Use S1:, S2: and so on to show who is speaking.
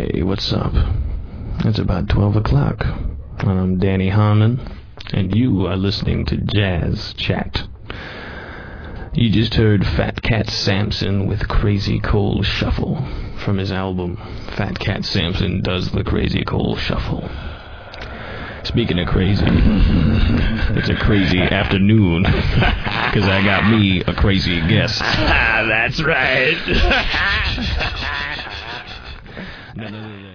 S1: Hey, what's up? It's about 12 o'clock, and I'm Danny Harmon, and you are listening to Jazz Chat. You just heard Fat Cat Samson with Crazy Cold Shuffle from his album Fat Cat Samson Does the Crazy Cold Shuffle. Speaking of crazy, it's a crazy afternoon, because I got me a crazy guest.
S2: That's right.
S1: No.